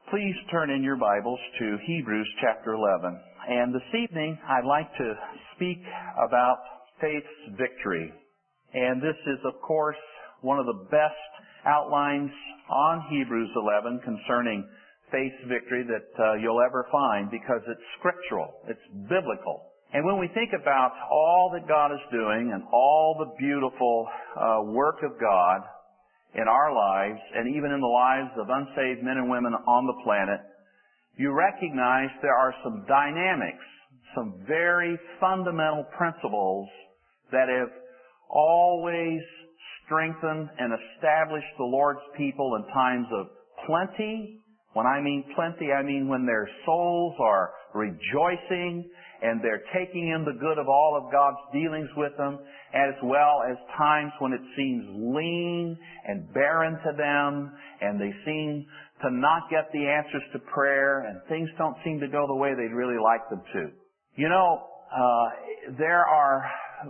Please turn in your Bibles to Hebrews chapter 11. And this evening, I'd like to speak about faith's victory. And this is, of course, one of the best outlines on Hebrews 11 concerning faith's victory that you'll ever find, because it's scriptural, it's biblical. And when we think about all that God is doing and all the beautiful work of God in our lives, and even in the lives of unsaved men and women on the planet, you recognize there are some dynamics, some very fundamental principles that have always strengthened and established the Lord's people in times of plenty. When I mean plenty, I mean when their souls are rejoicing and they're taking in the good of all of God's dealings with them, as well as times when it seems lean and barren to them and they seem to not get the answers to prayer and things don't seem to go the way they'd really like them to. You know, there are,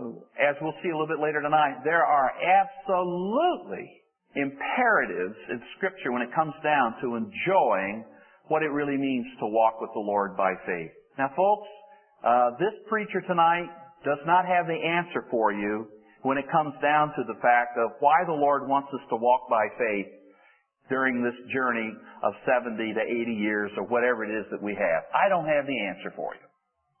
as we'll see a little bit later tonight, there are absolutely imperatives in Scripture when it comes down to enjoying what it really means to walk with the Lord by faith. Now, folks, this preacher tonight does not have the answer for you when it comes down to the fact of why the Lord wants us to walk by faith during this journey of 70 to 80 years or whatever it is that we have. I don't have the answer for you.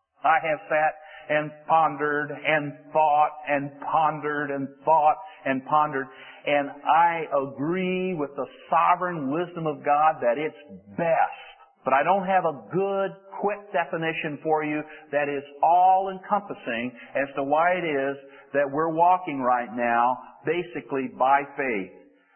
I have sat and pondered and thought and pondered and thought and pondered, and I agree with the sovereign wisdom of God that it's best. But I don't have a good, quick definition for you that is all-encompassing as to why it is that we're walking right now basically by faith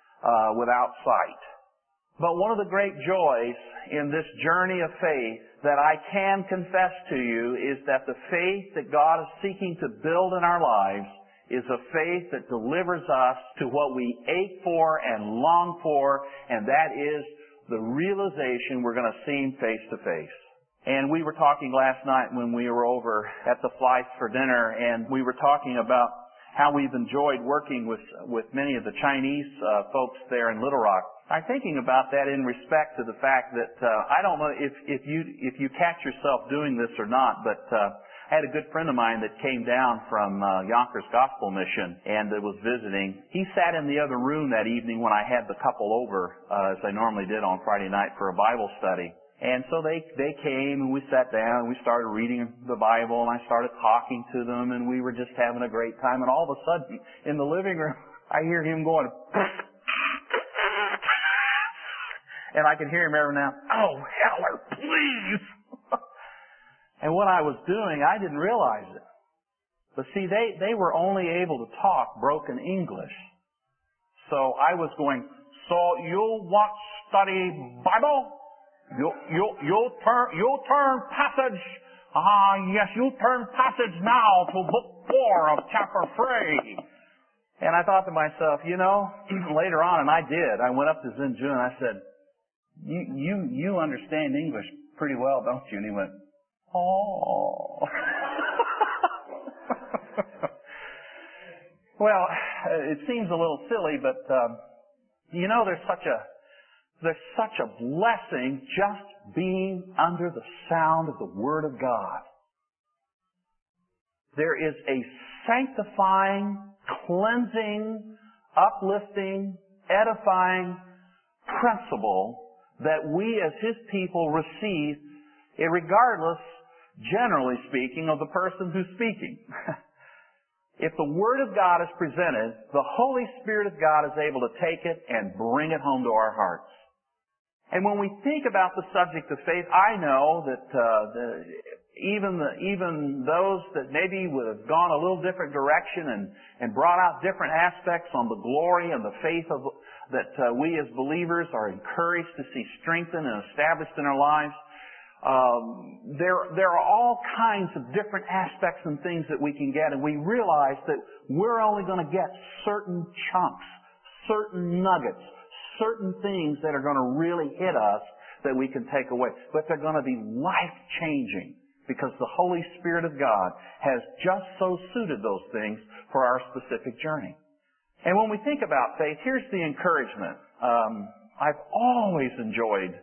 without sight. But one of the great joys in this journey of faith that I can confess to you is that the faith that God is seeking to build in our lives is a faith that delivers us to what we ache for and long for, and that is the realization we're going to see Him face to face. And we were talking last night when we were over at the Flights for dinner, and we were talking about how we've enjoyed working with many of the Chinese folks there in Little Rock. I'm thinking about that in respect to the fact that I don't know if you catch yourself doing this or not, but I had a good friend of mine that came down from Yonkers Gospel Mission and was visiting. He sat in the other room that evening when I had the couple over, as I normally did on Friday night for a Bible study. And so they came and we sat down and we started reading the Bible and I started talking to them and we were just having a great time. And all of a sudden, in the living room, I hear him going, and I could hear him every now, "Oh, Heller, please!" And what I was doing, I didn't realize it. But see, they were only able to talk broken English. So I was going, "So you want to study Bible? You'll turn passage. Yes, you'll turn passage now to book 4 of chapter 3. And I thought to myself, you know, later on, and I did, I went up to Zen Jun and I said, you understand English pretty well, don't you? And he went, "Oh." Well, it seems a little silly, but you know, there's such a blessing just being under the sound of the Word of God. There is a sanctifying, cleansing, uplifting, edifying principle that we as His people receive, regardless, generally speaking, of the person who's speaking. If the Word of God is presented, the Holy Spirit of God is able to take it and bring it home to our hearts. And when we think about the subject of faith, I know that even those that maybe would have gone a little different direction and brought out different aspects on the glory and the faith that we as believers are encouraged to see strengthened and established in our lives. There are all kinds of different aspects and things that we can get, and we realize that we're only going to get certain chunks, certain nuggets, certain things that are going to really hit us that we can take away. But they're going to be life-changing because the Holy Spirit of God has just so suited those things for our specific journey. And when we think about faith, here's the encouragement. I've always enjoyed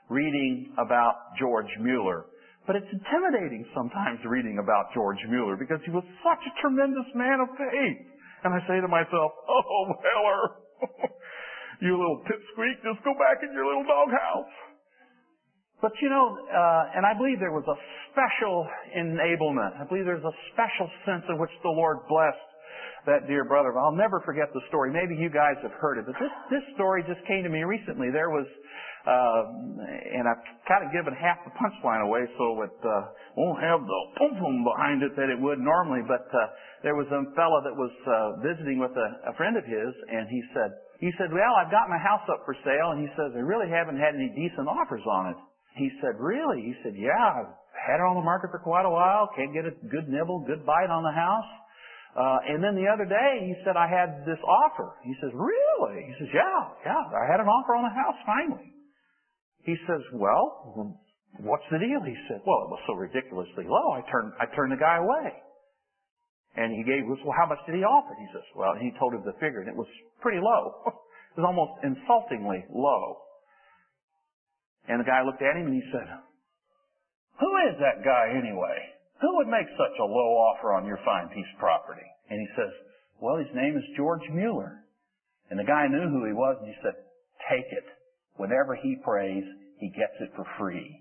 reading about George Mueller. But it's intimidating sometimes reading about George Mueller because he was such a tremendous man of faith. And I say to myself, oh, Mueller, you little pipsqueak, just go back in your little doghouse. But and I believe there was a special enablement. I believe there's a special sense in which the Lord blessed that dear brother. I'll never forget the story. Maybe you guys have heard it, but this story just came to me recently. There was, and I've kind of given half the punchline away, so it won't have the boom behind it that it would normally. But there was a fellow that was visiting with a friend of his, and he said, well, I've got my house up for sale, and he says, I really haven't had any decent offers on it. He said, really? He said, yeah, I've had it on the market for quite a while. Can't get a good nibble, good bite on the house. And then the other day, he said, I had this offer. He says, really? He says, yeah, I had an offer on the house finally. He says, well, what's the deal? He said, well, it was so ridiculously low, I turned the guy away. And he gave us, well, how much did he offer? He says, well, and he told him the figure, and it was pretty low. It was almost insultingly low. And the guy looked at him and he said, who is that guy anyway? Who would make such a low offer on your fine piece of property? And he says, well, his name is George Mueller. And the guy knew who he was, and he said, take it. Whenever he prays, he gets it for free.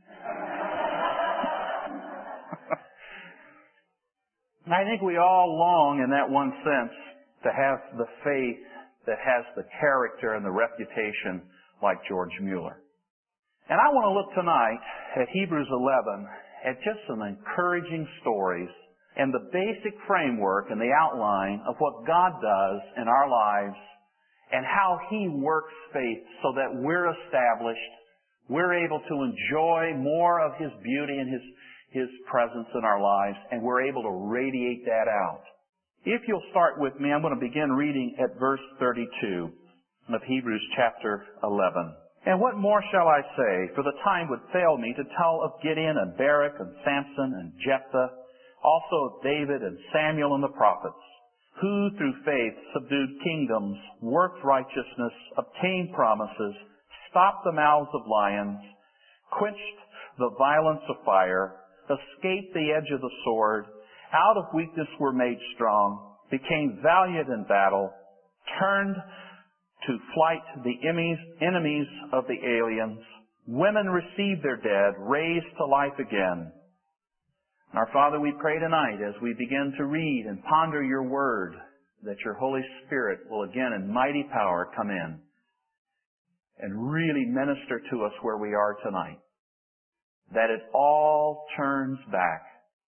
I think we all long in that one sense to have the faith that has the character and the reputation like George Mueller. And I want to look tonight at Hebrews 11 at just some encouraging stories and the basic framework and the outline of what God does in our lives and how He works faith so that we're established, we're able to enjoy more of His beauty and His presence in our lives, and we're able to radiate that out. If you'll start with me, I'm going to begin reading at verse 32 of Hebrews chapter 11. And what more shall I say? For the time would fail me to tell of Gideon and Barak and Samson and Jephthah, also of David and Samuel and the prophets, who through faith subdued kingdoms, worked righteousness, obtained promises, stopped the mouths of lions, quenched the violence of fire, escaped the edge of the sword, out of weakness were made strong, became valiant in battle, turned to flight the enemies of the aliens. Women received their dead, raised to life again. Our Father, we pray tonight as we begin to read and ponder your word that your Holy Spirit will again in mighty power come in and really minister to us where we are tonight. That it all turns back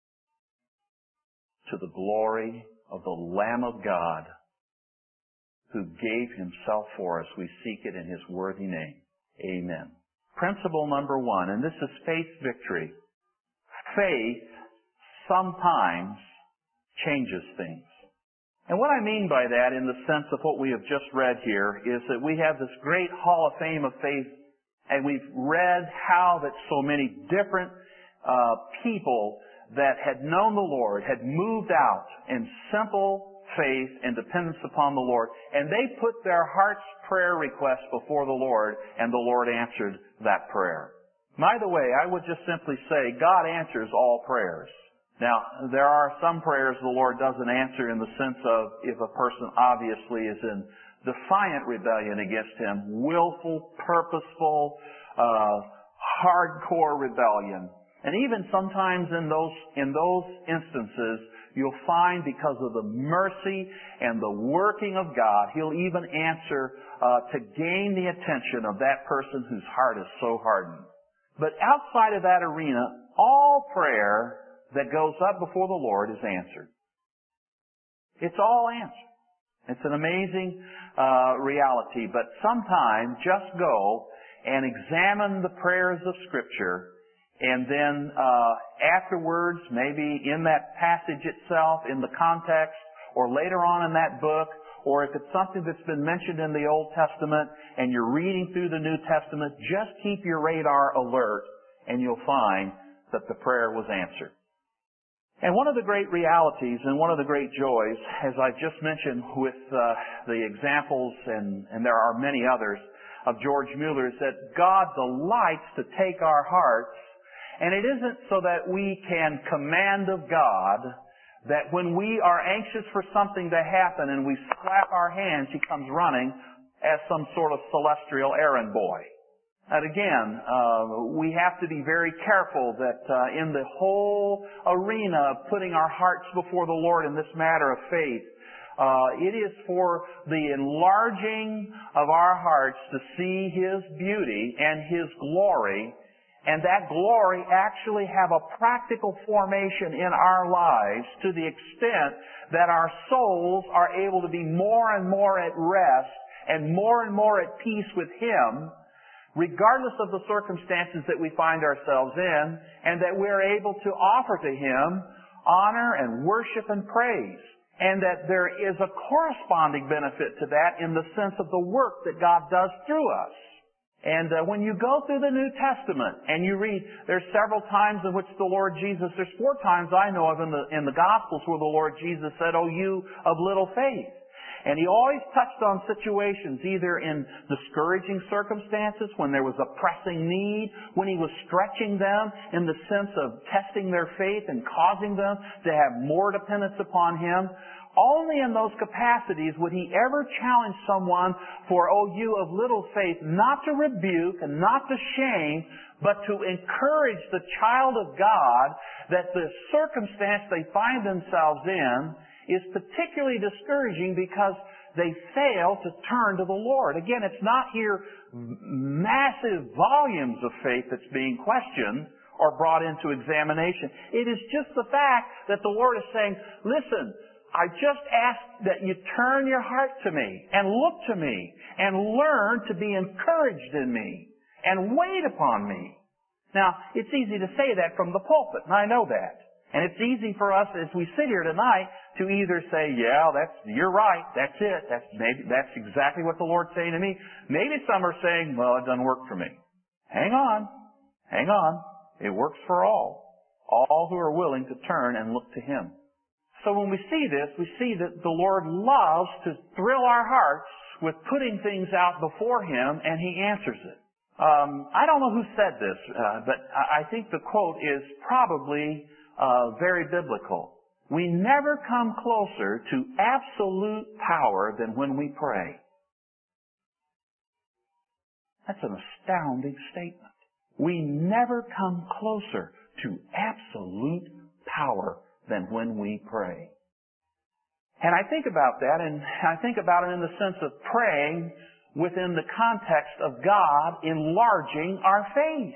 to the glory of the Lamb of God who gave Himself for us. We seek it in His worthy name. Amen. Principle number 1, and this is faith victory. Faith sometimes changes things. And what I mean by that in the sense of what we have just read here is that we have this great hall of fame of faith, and we've read how that so many different people that had known the Lord had moved out in simple faith and dependence upon the Lord, and they put their heart's prayer request before the Lord, and the Lord answered that prayer. By the way, I would just simply say God answers all prayers. Now, there are some prayers the Lord doesn't answer in the sense of if a person obviously is in defiant rebellion against Him, willful, purposeful, hardcore rebellion. And even sometimes in those instances, you'll find because of the mercy and the working of God, He'll even answer to gain the attention of that person whose heart is so hardened. But outside of that arena, all prayer that goes up before the Lord is answered. It's all answered. It's an amazing reality. But sometimes just go and examine the prayers of Scripture, and then afterwards, maybe in that passage itself, in the context, or later on in that book, or if it's something that's been mentioned in the Old Testament and you're reading through the New Testament, just keep your radar alert and you'll find that the prayer was answered. And one of the great realities and one of the great joys, as I just mentioned with the examples, and there are many others, of George Mueller is that God delights to take our hearts, and it isn't so that we can command of God that when we are anxious for something to happen and we slap our hands, He comes running as some sort of celestial errand boy. And again, we have to be very careful that in the whole arena of putting our hearts before the Lord in this matter of faith, it is for the enlarging of our hearts to see His beauty and His glory, and that glory actually have a practical formation in our lives to the extent that our souls are able to be more and more at rest and more at peace with Him, regardless of the circumstances that we find ourselves in, and that we're able to offer to Him honor and worship and praise. And that there is a corresponding benefit to that in the sense of the work that God does through us. And when you go through the New Testament and you read, there's several times in which the Lord Jesus, there's 4 times I know of in the Gospels where the Lord Jesus said, "Oh, you of little faith." And He always touched on situations, either in discouraging circumstances, when there was a pressing need, when He was stretching them in the sense of testing their faith and causing them to have more dependence upon Him. Only in those capacities would He ever challenge someone for, "Oh, you of little faith," not to rebuke and not to shame, but to encourage the child of God that the circumstance they find themselves in is particularly discouraging because they fail to turn to the Lord. Again, it's not here massive volumes of faith that's being questioned or brought into examination. It is just the fact that the Lord is saying, "Listen, I just ask that you turn your heart to me and look to me and learn to be encouraged in me and wait upon me." Now, it's easy to say that from the pulpit, and I know that. And it's easy for us as we sit here tonight to either say, "Yeah, you're right, that's it, that's exactly what the Lord's saying to me." Maybe some are saying, "Well, it doesn't work for me." Hang on. It works for all who are willing to turn and look to Him. So when we see this, we see that the Lord loves to thrill our hearts with putting things out before Him, and He answers it. I don't know who said this, but I think the quote is probably very biblical. We never come closer to absolute power than when we pray. That's an astounding statement. We never come closer to absolute power than when we pray. And I think about that, and I think about it in the sense of praying within the context of God enlarging our faith.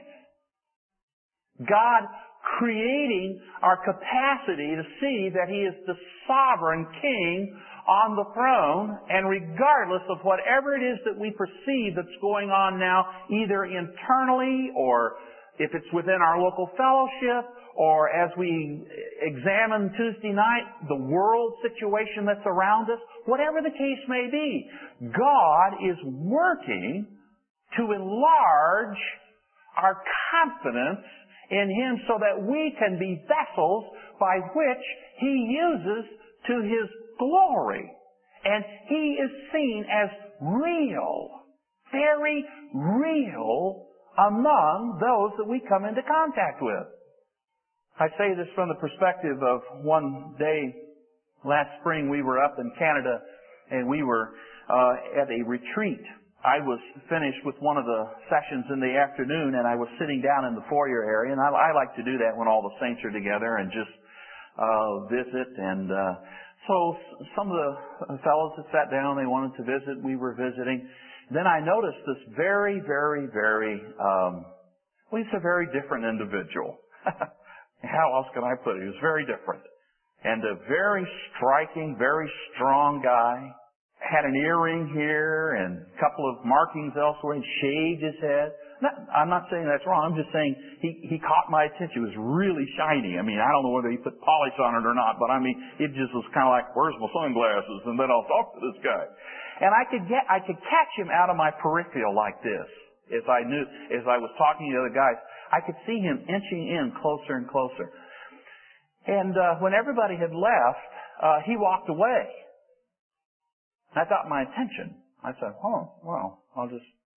God creating our capacity to see that He is the sovereign King on the throne, and regardless of whatever it is that we perceive that's going on now, either internally or if it's within our local fellowship, or as we examine Tuesday night, the world situation that's around us, whatever the case may be, God is working to enlarge our confidence in Him so that we can be vessels by which He uses to His glory. And He is seen as real, very real among those that we come into contact with. I say this from the perspective of one day last spring we were up in Canada and we were at a retreat. I was finished with one of the sessions in the afternoon and I was sitting down in the foyer area, and I like to do that when all the saints are together and just visit. And so some of the fellows that sat down, they wanted to visit. We were visiting. Then I noticed this very, very, very, he's a very different individual. How else can I put it? He was very different. And a very striking, very strong guy. Had an earring here and a couple of markings elsewhere. He shaved his head. I'm not saying that's wrong. I'm just saying he caught my attention. It was really shiny. I mean, I don't know whether he put polish on it or not, but I mean, it just was kind of like, "Where's my sunglasses?" And then I'll talk to this guy. And I could catch him out of my peripheral like this. As I was talking to the other guys, I could see him inching in closer and closer. And when everybody had left, he walked away. That got my attention. I said, "Oh, well, I'll just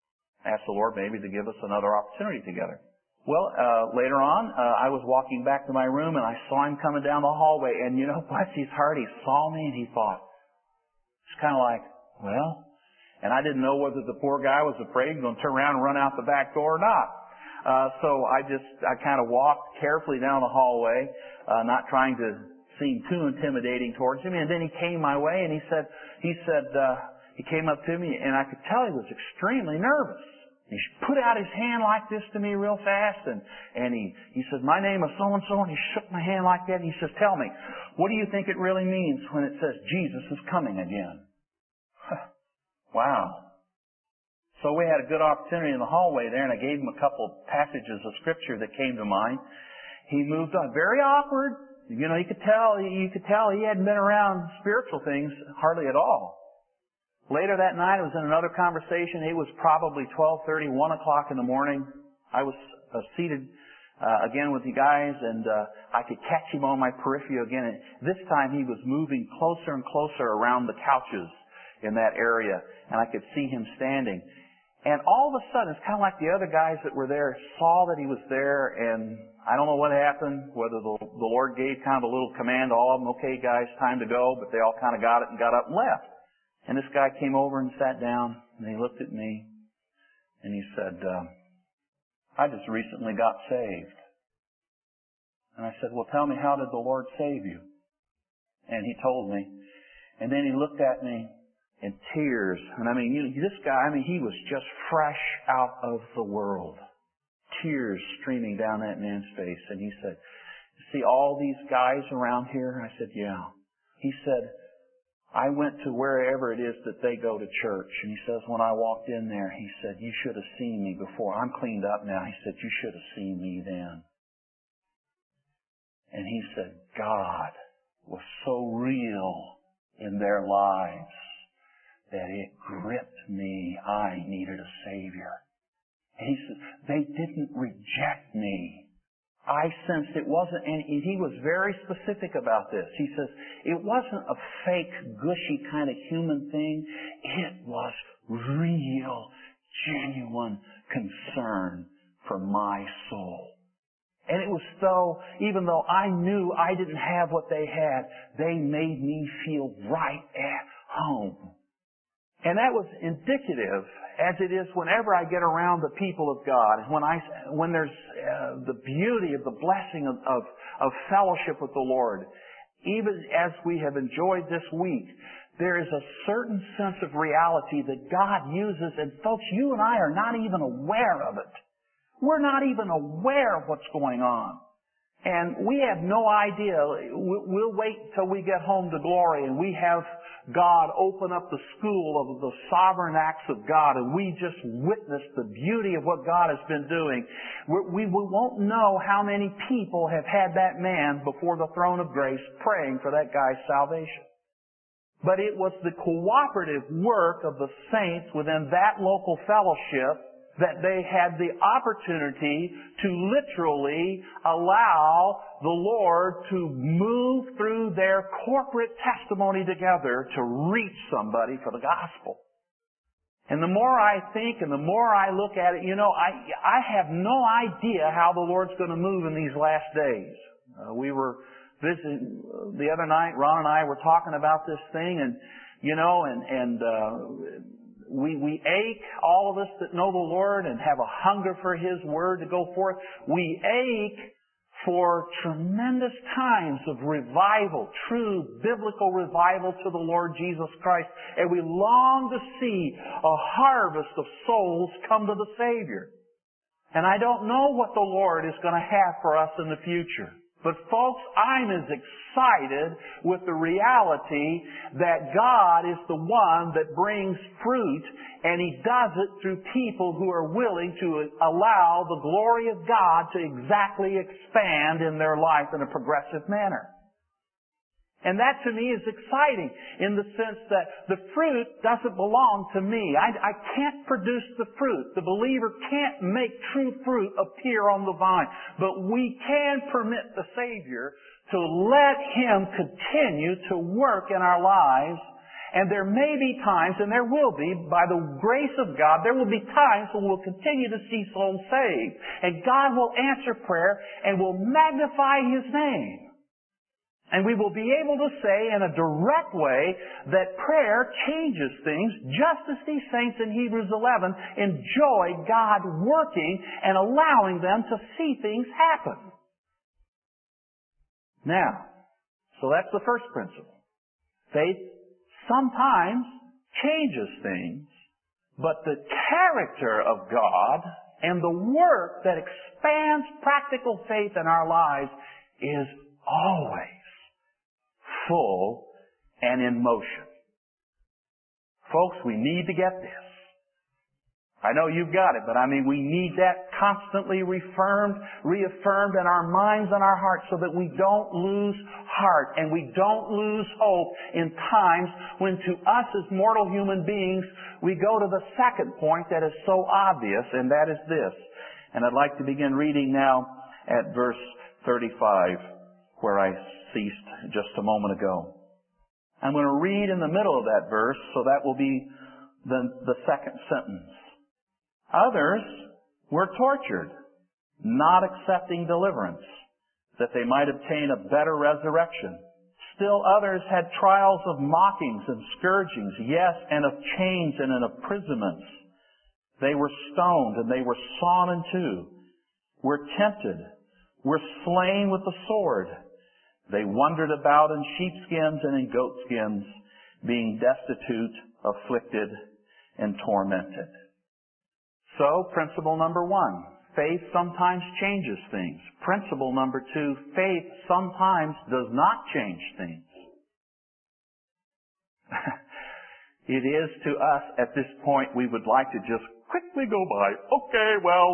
asked the Lord maybe to give us another opportunity together. Well, later on, I was walking back to my room and I saw him coming down the hallway. And you know, bless his heart, he saw me and he thought, it's kind of like, well, and I didn't know whether the poor guy was afraid he was going to turn around and run out the back door or not. So I kind of walked carefully down the hallway, not trying to seem too intimidating towards him. And then he came my way and he came up to me and I could tell he was extremely nervous. He put out his hand like this to me real fast and he said, my name is so-and-so, and he shook my hand like that and he says, tell me, what do you think it really means when it says Jesus is coming again? Wow. So we had a good opportunity in the hallway there, and I gave him a couple passages of Scripture that came to mind. He moved on. Very awkward. You know, you could tell he hadn't been around spiritual things hardly at all. Later that night, I was in another conversation. It was probably 12:30, 1 o'clock in the morning. I was seated again with the guys, and I could catch him on my periphery again. And this time he was moving closer and closer around the couches in that area, and I could see him standing. And all of a sudden, it's kind of like the other guys that were there saw that he was there, and I don't know what happened, whether the Lord gave kind of a little command to all of them, okay guys, time to go, but they all kind of got it and got up and left. And this guy came over and sat down, and he looked at me, and he said, I just recently got saved. And I said, well, tell me, how did the Lord save you? And he told me. And then he looked at me in tears. And I mean, this guy, he was just fresh out of the world. Tears streaming down that man's face. And he said, see all these guys around here? I said, yeah. He said, I went to wherever it is that they go to church. And he says, when I walked in there, he said, you should have seen me before. I'm cleaned up now. He said, you should have seen me then. And he said, God was so real in their lives that it gripped me. I needed a Savior. And he said, they didn't reject me. I sensed it wasn't, and he was very specific about this. He says, it wasn't a fake, gushy kind of human thing. It was real, genuine concern for my soul. And it was so, even though I knew I didn't have what they had, they made me feel right at home. And that was indicative, as it is whenever I get around the people of God, when there's the beauty of the blessing of fellowship with the Lord, even as we have enjoyed this week, there is a certain sense of reality that God uses, and folks, you and I are not even aware of it. We're not even aware of what's going on. And we have no idea. We'll wait until we get home to glory and we have God open up the school of the sovereign acts of God, and we just witness the beauty of what God has been doing. We won't know how many people have had that man before the throne of grace praying for that guy's salvation. But it was the cooperative work of the saints within that local fellowship that they had the opportunity to literally allow the Lord to move through their corporate testimony together to reach somebody for the gospel. And the more I think and the more I look at it, I have no idea how the Lord's going to move in these last days. We were visiting the other night, Ron and I were talking about this thing, and we ache, all of us that know the Lord and have a hunger for His Word to go forth. We ache for tremendous times of revival, true biblical revival to the Lord Jesus Christ. And we long to see a harvest of souls come to the Savior. And I don't know what the Lord is going to have for us in the future. But folks, I'm as excited with the reality that God is the one that brings fruit, and He does it through people who are willing to allow the glory of God to exactly expand in their life in a progressive manner. And that to me is exciting in the sense that the fruit doesn't belong to me. I can't produce the fruit. The believer can't make true fruit appear on the vine. But we can permit the Savior to let Him continue to work in our lives And there may be times, and there will be, by the grace of God, there will be times when we'll continue to see souls saved. And God will answer prayer and will magnify His name. And we will be able to say in a direct way that prayer changes things, just as these saints in Hebrews 11 enjoy God working and allowing them to see things happen. Now, so that's the first principle. Faith sometimes changes things, but the character of God and the work that expands practical faith in our lives is always full and in motion. Folks, we need to get this. I know you've got it, but we need that constantly reaffirmed in our minds and our hearts so that we don't lose heart and we don't lose hope in times when to us as mortal human beings we go to the second point that is so obvious, and that is this. And I'd like to begin reading now at verse 35, where I ceased just a moment ago. I'm going to read in the middle of that verse, so that will be the second sentence. Others were tortured, not accepting deliverance, that they might obtain a better resurrection. Still others had trials of mockings and scourgings, yes, and of chains and of imprisonments. They were stoned and they were sawn in two, were tempted, were slain with the sword. They wandered about in sheepskins and in goatskins, being destitute, afflicted, and tormented. So, principle number one, faith sometimes changes things. Principle number two, faith sometimes does not change things. It is to us at this point we would like to just quickly go by. Okay,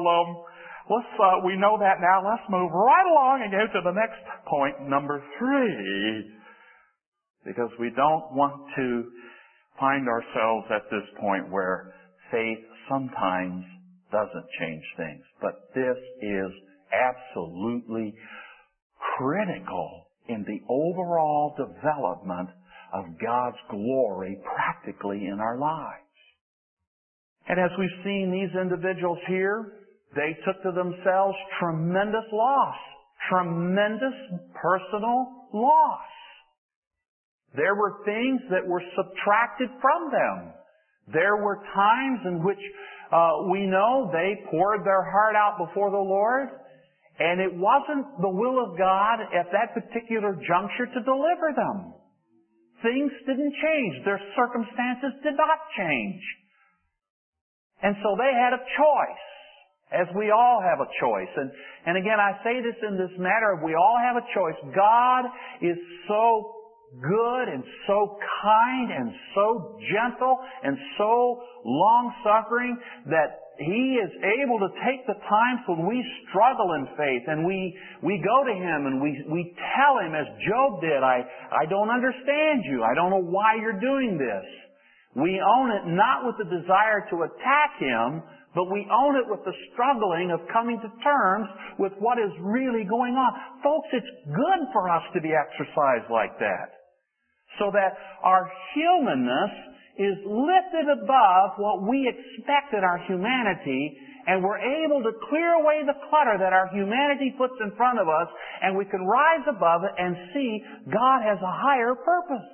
we know that now. Let's move right along and go to the next point, number 3. Because we don't want to find ourselves at this point where faith sometimes doesn't change things. But this is absolutely critical in the overall development of God's glory practically in our lives. And as we've seen these individuals here, they took to themselves tremendous loss, tremendous personal loss. There were things that were subtracted from them. There were times in which we know they poured their heart out before the Lord, and it wasn't the will of God at that particular juncture to deliver them. Things didn't change. Their circumstances did not change. And so they had a choice, as we all have a choice. And again, I say this in this matter, we all have a choice. God is so good and so kind and so gentle and so long-suffering that He is able to take the times when we struggle in faith and we go to Him and we tell Him, as Job did, I don't understand you. I don't know why you're doing this. We own it not with the desire to attack Him, but we own it with the struggling of coming to terms with what is really going on. Folks, it's good for us to be exercised like that, so that our humanness is lifted above what we expect in our humanity, and we're able to clear away the clutter that our humanity puts in front of us, and we can rise above it and see God has a higher purpose.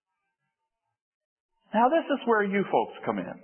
Now this is where you folks come in.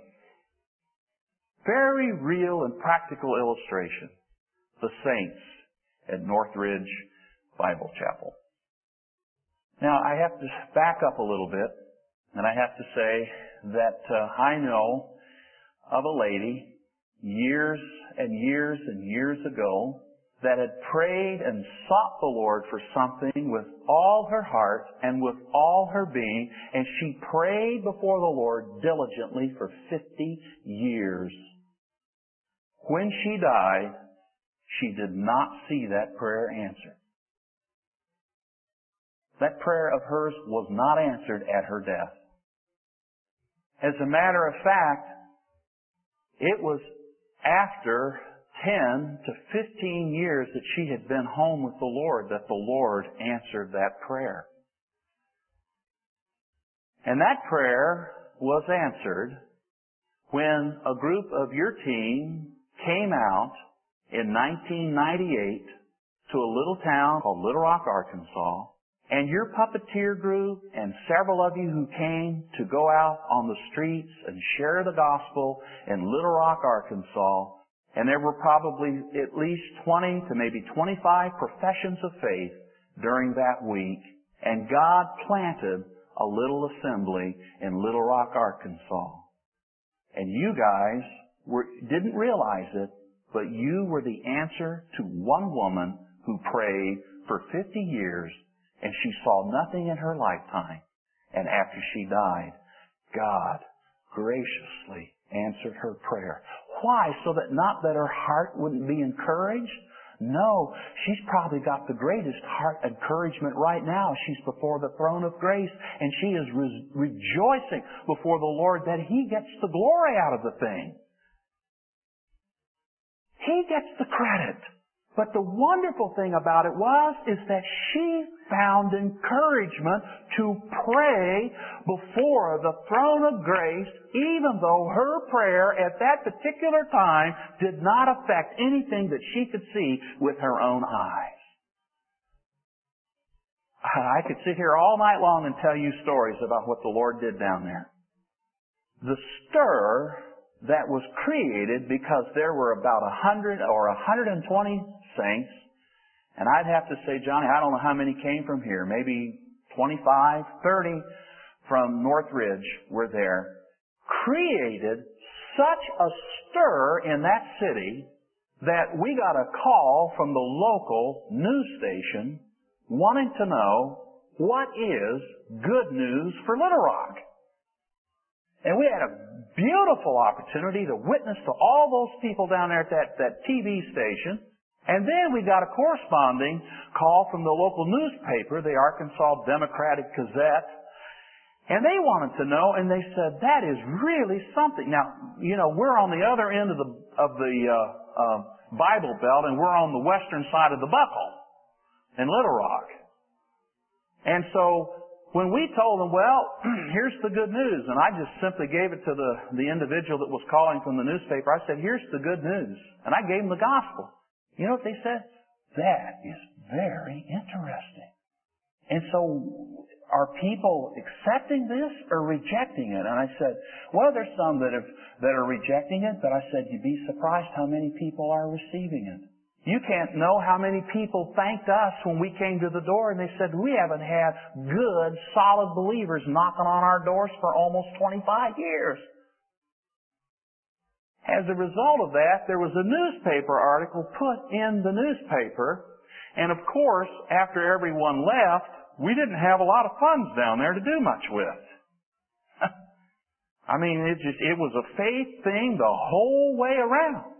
Very real and practical illustration. The saints at Northridge Bible Chapel. Now, I have to back up a little bit, and I have to say that I know of a lady years and years and years ago that had prayed and sought the Lord for something with all her heart and with all her being, and she prayed before the Lord diligently for 50 years. When she died, she did not see that prayer answered. That prayer of hers was not answered at her death. As a matter of fact, it was after 10 to 15 years that she had been home with the Lord that the Lord answered that prayer. And that prayer was answered when a group of your team came out in 1998 to a little town called Little Rock, Arkansas, and your puppeteer group and several of you who came to go out on the streets and share the gospel in Little Rock, Arkansas, and there were probably at least 20 to maybe 25 professions of faith during that week, and God planted a little assembly in Little Rock, Arkansas. And you guys didn't realize it, but you were the answer to one woman who prayed for 50 years, and she saw nothing in her lifetime. And after she died, God graciously answered her prayer. Why? So that not that her heart wouldn't be encouraged? No, she's probably got the greatest heart encouragement right now. She's before the throne of grace, and she is rejoicing before the Lord that He gets the glory out of the thing. He gets the credit. But the wonderful thing about it is that she found encouragement to pray before the throne of grace, even though her prayer at that particular time did not affect anything that she could see with her own eyes. I could sit here all night long and tell you stories about what the Lord did down there. The stir that was created because there were about 100 or 120 saints, and I'd have to say, Johnny, I don't know how many came from here, maybe 25, 30 from Northridge were there, created such a stir in that city that we got a call from the local news station wanting to know what is good news for Little Rock. And we had a beautiful opportunity to witness to all those people down there at that TV station. And then we got a corresponding call from the local newspaper, the Arkansas Democratic Gazette. And they wanted to know, and they said, that is really something. Now, you know, we're on the other end of the Bible Belt, and we're on the western side of the Buckle in Little Rock. And so when we told them, well, here's the good news, and I just simply gave it to the individual that was calling from the newspaper. I said, here's the good news. And I gave them the gospel. You know what they said? That is very interesting. And so are people accepting this or rejecting it? And I said, well, there's some that are rejecting it, but I said, you'd be surprised how many people are receiving it. You can't know how many people thanked us when we came to the door and they said, we haven't had good, solid believers knocking on our doors for almost 25 years. As a result of that, there was a newspaper article put in the newspaper, and of course, after everyone left, we didn't have a lot of funds down there to do much with. I mean, it was a faith thing the whole way around.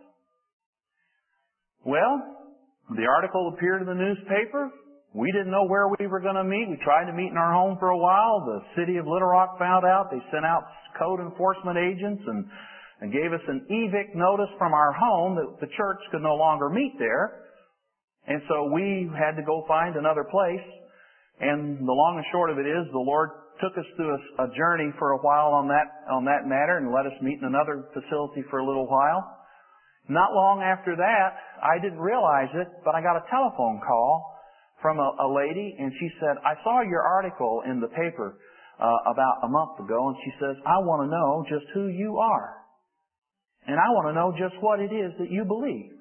Well, the article appeared in the newspaper. We didn't know where we were going to meet. We tried to meet in our home for a while. The city of Little Rock found out. They sent out code enforcement agents and gave us an evict notice from our home that the church could no longer meet there. And so we had to go find another place. And the long and short of it is, the Lord took us through a journey for a while on that matter and let us meet in another facility for a little while. Not long after that, I didn't realize it, but I got a telephone call from a lady, and she said, I saw your article in the paper about a month ago, and she says, I want to know just who you are. And I want to know just what it is that you believe.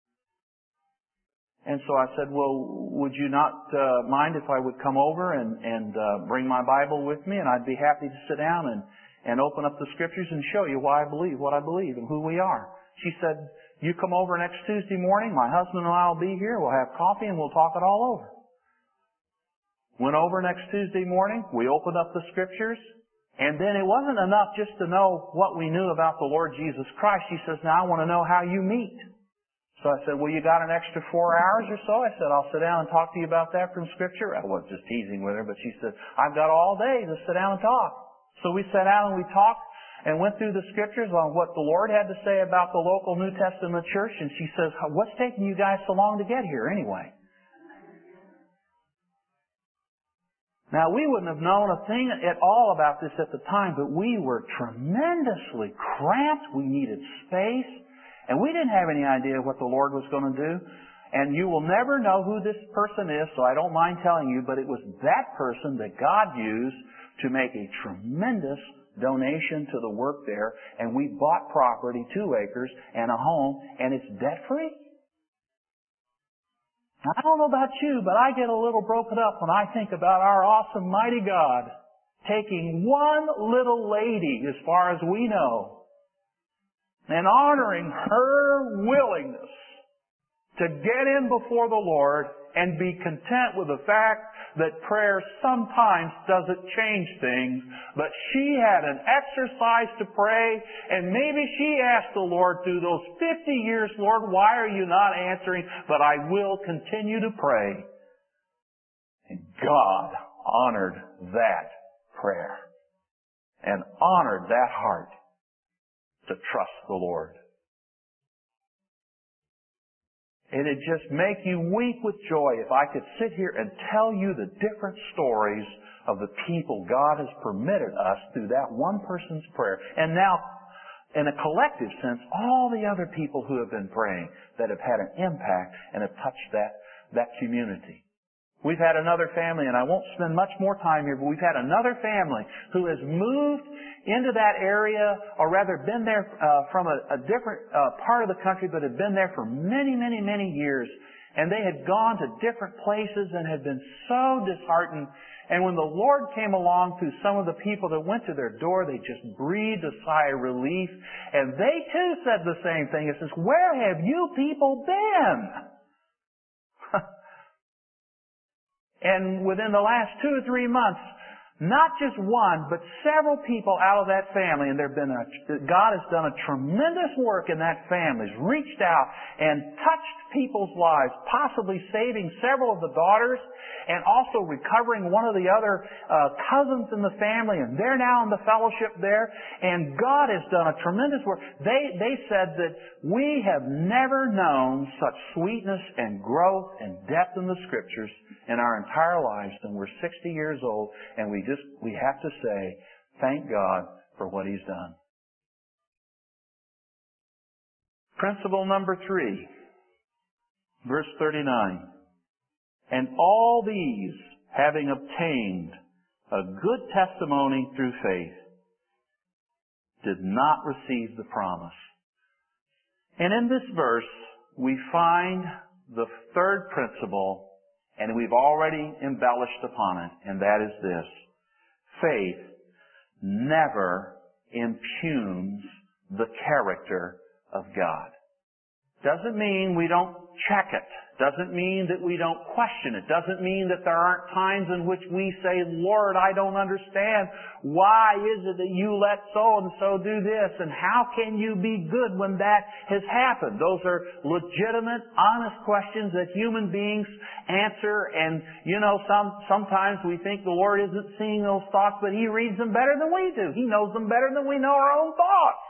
And so I said, well, would you not mind if I would come over and bring my Bible with me, and I'd be happy to sit down and open up the Scriptures and show you why I believe what I believe and who we are. She said, you come over next Tuesday morning, my husband and I will be here, we'll have coffee and we'll talk it all over. Went over next Tuesday morning, we opened up the Scriptures, and then it wasn't enough just to know what we knew about the Lord Jesus Christ. She says, now I want to know how you meet. So I said, well, you got an extra 4 hours or so? I said, I'll sit down and talk to you about that from Scripture. I was just teasing with her, but she said, I've got all day to sit down and talk. So we sat down and we talked and went through the Scriptures on what the Lord had to say about the local New Testament church. And she says, what's taking you guys so long to get here anyway? Now, we wouldn't have known a thing at all about this at the time, but we were tremendously cramped. We needed space, and we didn't have any idea what the Lord was going to do. And you will never know who this person is, so I don't mind telling you, but it was that person that God used to make a tremendous donation to the work there, and we bought property, 2 acres, and a home, and it's debt-free. I don't know about you, but I get a little broken up when I think about our awesome, mighty God taking one little lady, as far as we know, and honoring her willingness to get in before the Lord and be content with the fact that prayer sometimes doesn't change things, but she had an exercise to pray, and maybe she asked the Lord through those 50 years, Lord, why are you not answering? But I will continue to pray. And God honored that prayer and honored that heart to trust the Lord. It'd just make you weep with joy if I could sit here and tell you the different stories of the people God has permitted us through that one person's prayer. And now, in a collective sense, all the other people who have been praying that have had an impact and have touched that community. We've had another family, and I won't spend much more time here, but we've had another family who has moved into that area, or rather been there from a different part of the country, but had been there for many, many, many years. And they had gone to different places and had been so disheartened. And when the Lord came along through some of the people that went to their door, they just breathed a sigh of relief. And they too said the same thing. It says, where have you people been? And within the last 2 or 3 months, not just one, but several people out of that family, and God has done a tremendous work in that family, has reached out and touched people's lives, possibly saving several of the daughters, and also recovering one of the other cousins in the family, and they're now in the fellowship there, and God has done a tremendous work. They said that we have never known such sweetness and growth and depth in the Scriptures in our entire lives, and we're 60 years old, and we have to say, thank God for what He's done. Principle number 3, verse 39. And all these, having obtained a good testimony through faith, did not receive the promise. And in this verse, we find the third principle, and we've already embellished upon it, and that is this. Faith never impugns the character of God. Doesn't mean we don't check it. Doesn't mean that we don't question it. Doesn't mean that there aren't times in which we say, Lord, I don't understand. Why is it that you let so-and-so do this? And how can you be good when that has happened? Those are legitimate, honest questions that human beings answer. And, sometimes we think the Lord isn't seeing those thoughts, but He reads them better than we do. He knows them better than we know our own thoughts.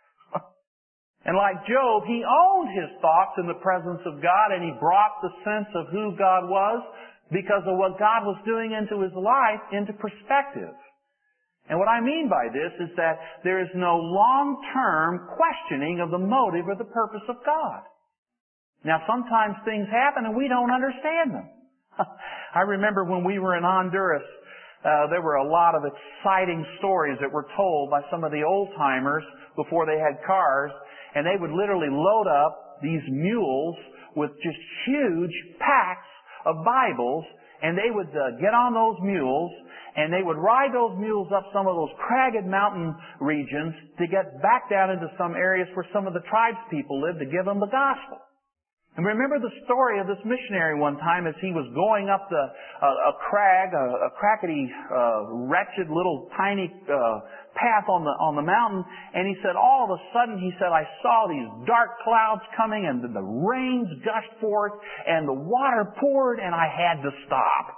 And like Job, he owned his thoughts in the presence of God, and he brought the sense of who God was because of what God was doing into his life into perspective. And what I mean by this is that there is no long-term questioning of the motive or the purpose of God. Now, sometimes things happen and we don't understand them. I remember when we were in Honduras, there were a lot of exciting stories that were told by some of the old-timers before they had cars. And they would literally load up these mules with just huge packs of Bibles, and they would get on those mules, and they would ride those mules up some of those cragged mountain regions to get back down into some areas where some of the tribes people lived to give them the gospel. And remember the story of this missionary one time as he was going up a crackety, wretched little tiny path on the mountain, and he said, all of a sudden, he said, I saw these dark clouds coming, and the rains gushed forth, and the water poured, and I had to stop.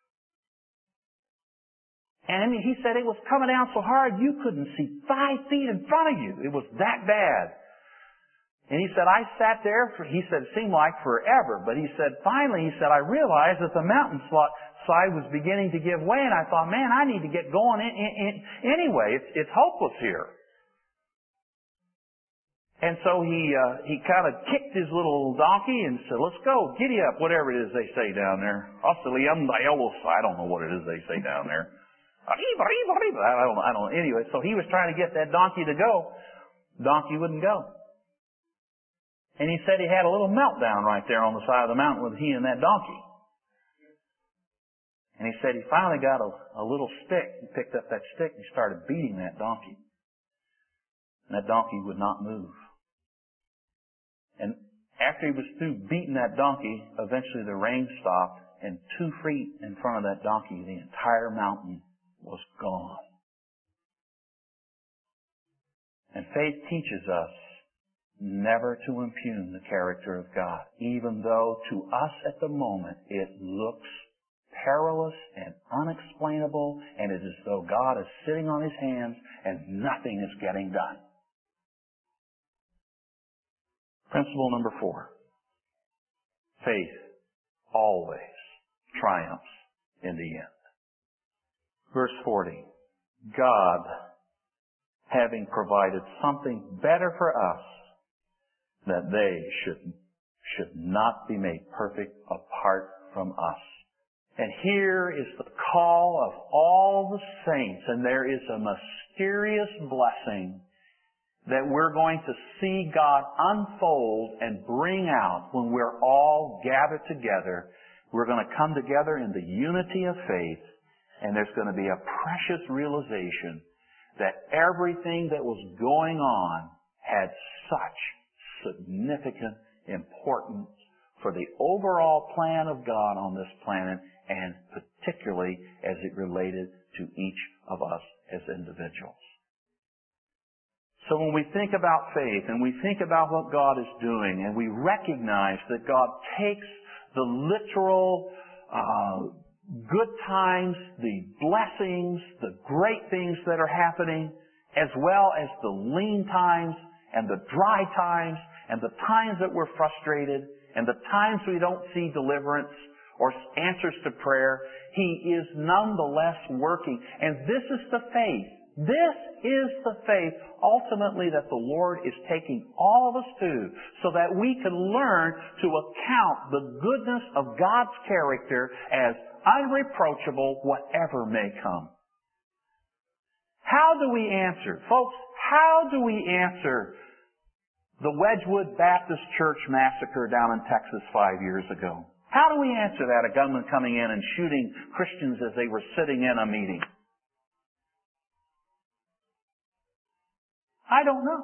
And he said it was coming down so hard you couldn't see 5 feet in front of you. It was that bad. And he said, I sat there he said, it seemed like forever. But he said, finally, he said, I realized that the mountainside was beginning to give way. And I thought, man, I need to get going anyway. It's hopeless here. And so he kind of kicked his little donkey and said, let's go, giddy up, whatever it is they say down there. I don't know what it is they say down there. I don't know. Anyway, so he was trying to get that donkey to go. Donkey wouldn't go. And he said he had a little meltdown right there on the side of the mountain with he and that donkey. And he said he finally got a little stick. He picked up that stick and he started beating that donkey. And that donkey would not move. And after he was through beating that donkey, eventually the rain stopped, and 2 feet in front of that donkey, the entire mountain was gone. And faith teaches us never to impugn the character of God, even though to us at the moment it looks perilous and unexplainable, and it is as though God is sitting on His hands and nothing is getting done. Principle number 4. Faith always triumphs in the end. Verse 40. God, having provided something better for us, that they should not be made perfect apart from us. And here is the call of all the saints, and there is a mysterious blessing that we're going to see God unfold and bring out when we're all gathered together. We're going to come together in the unity of faith, and there's going to be a precious realization that everything that was going on had such significant importance for the overall plan of God on this planet, and particularly as it related to each of us as individuals. So when we think about faith and we think about what God is doing, and we recognize that God takes the literal good times, the blessings, the great things that are happening, as well as the lean times and the dry times and the times that we're frustrated and the times we don't see deliverance or answers to prayer, He is nonetheless working. And this is the faith. This is the faith ultimately that the Lord is taking all of us to, so that we can learn to account the goodness of God's character as unreproachable whatever may come. How do we answer? Folks, how do we answer the Wedgwood Baptist Church massacre down in Texas 5 years ago? How do we answer that? A gunman coming in and shooting Christians as they were sitting in a meeting. I don't know.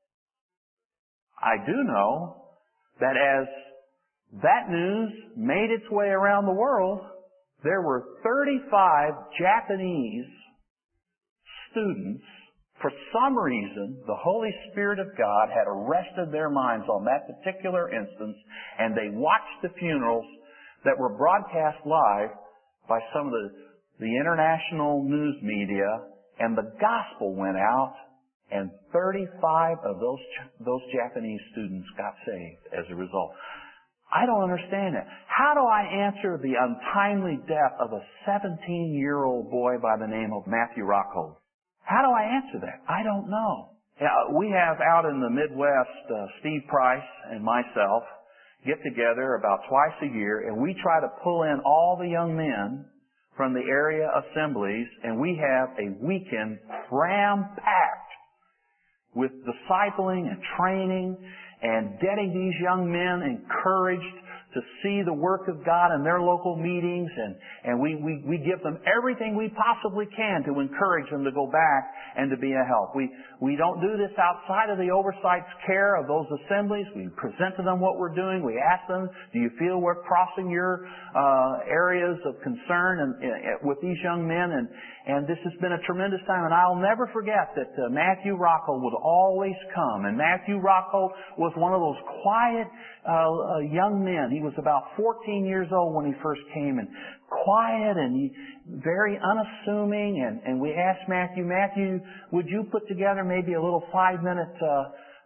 I do know that as that news made its way around the world, there were 35 Japanese students. For some reason, the Holy Spirit of God had arrested their minds on that particular instance, and they watched the funerals that were broadcast live by some of the international news media, and the gospel went out, and 35 of those Japanese students got saved as a result. I don't understand that. How do I answer the untimely death of a 17-year-old boy by the name of Matthew Rocco? How do I answer that? I don't know. We have out in the Midwest, Steve Price and myself get together about twice a year, and we try to pull in all the young men from the area assemblies, and we have a weekend cram-packed with discipling and training and getting these young men encouraged to see the work of God in their local meetings, and we give them everything we possibly can to encourage them to go back and to be a help. We don't do this outside of the oversight's care of those assemblies. We present to them what we're doing. We ask them, do you feel we're crossing your areas of concern with these young men? And this has been a tremendous time. And I'll never forget that Matthew Rocco would always come. And Matthew Rocco was one of those quiet young men. He was about 14 years old when he first came, and quiet and very unassuming. And we asked Matthew, would you put together maybe a little 5-minute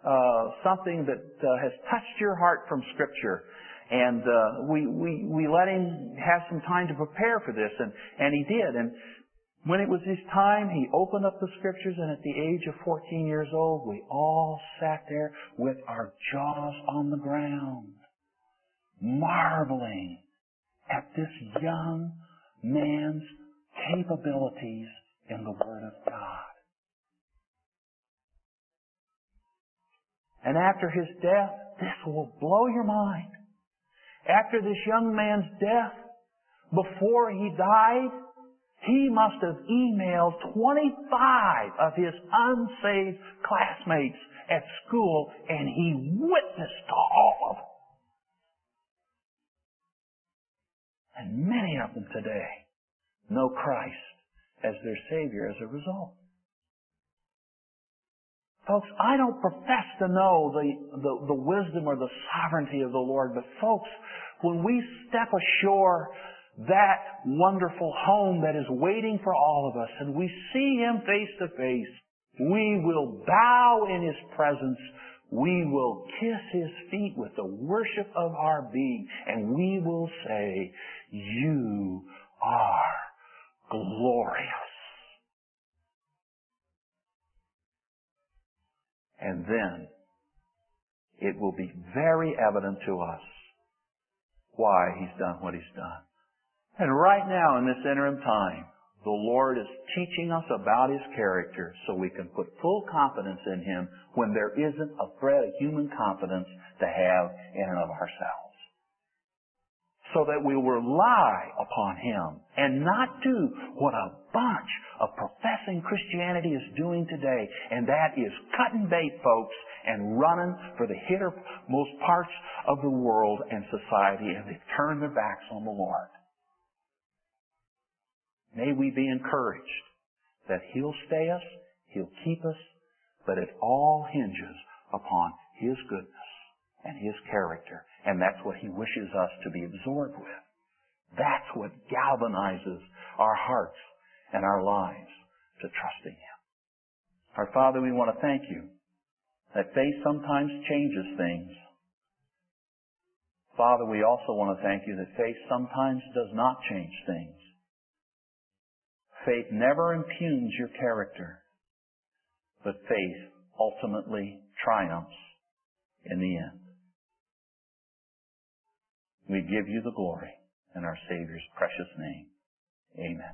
something that has touched your heart from Scripture. And we let him have some time to prepare for this, and he did. And when it was his time, he opened up the Scriptures, and at the age of 14 years old, we all sat there with our jaws on the ground, marveling at this young man's capabilities in the Word of God. And after his death, this will blow your mind. After this young man's death, before he died, he must have emailed 25 of his unsaved classmates at school, and he witnessed to all of them. And many of them today know Christ as their Savior as a result. Folks, I don't profess to know the wisdom or the sovereignty of the Lord, but folks, when we step ashore that wonderful home that is waiting for all of us, and we see Him face to face, we will bow in His presence, we will kiss His feet with the worship of our being, and we will say, "You are glorious." And then it will be very evident to us why He's done what He's done. And right now in this interim time, the Lord is teaching us about His character so we can put full confidence in Him when there isn't a thread of human confidence to have in and of ourselves. So that we will rely upon Him and not do what a bunch of professing Christianity is doing today, and that is cutting bait, folks, and running for the hittermost parts of the world and society, and they turn their backs on the Lord. May we be encouraged that He'll stay us, He'll keep us, but it all hinges upon His goodness and His character. And that's what He wishes us to be absorbed with. That's what galvanizes our hearts and our lives to trusting Him. Our Father, we want to thank You that faith sometimes changes things. Father, we also want to thank You that faith sometimes does not change things. Faith never impugns your character, but faith ultimately triumphs in the end. We give You the glory in our Savior's precious name. Amen.